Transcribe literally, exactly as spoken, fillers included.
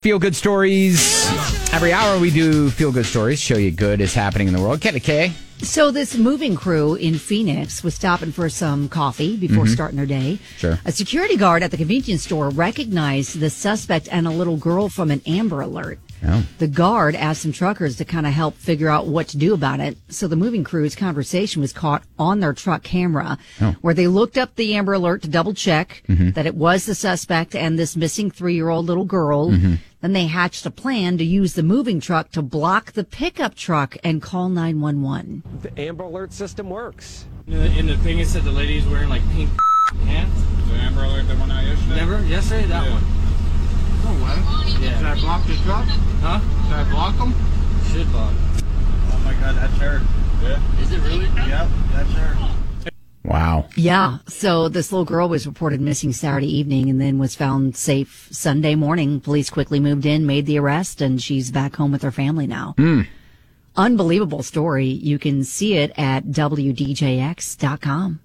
Feel good stories. Every hour we do feel good stories, show you good is happening in the world. Kenny K. So this moving crew in Phoenix was stopping for some coffee before Mm-hmm. starting their day. Sure. A security guard at the convenience store recognized the suspect and a little girl from an Amber Alert. Oh. The guard asked some truckers to kind of help figure out what to do about it. So the moving crew's conversation was caught on their truck camera, Oh. where they looked up the Amber Alert to double check Mm-hmm. that it was the suspect and this missing three-year-old little girl. Mm-hmm. Then they hatched a plan to use the moving truck to block the pickup truck and call nine one one. The Amber Alert system works. And the, and the thing is that the lady's wearing like pink pants. The Amber Alert that went out yesterday? Never? Yesterday? That Yeah. one. No way. Yeah. Should I block the truck? Huh? Should I block them? Should block. Oh my god, that's her. Yeah. Is it really? Yep, that's her. Wow. Yeah. So this little girl was reported missing Saturday evening and then was found safe Sunday morning. Police quickly moved in, made the arrest, and she's back home with her family now. Mm. Unbelievable story. You can see it at W D J X dot com.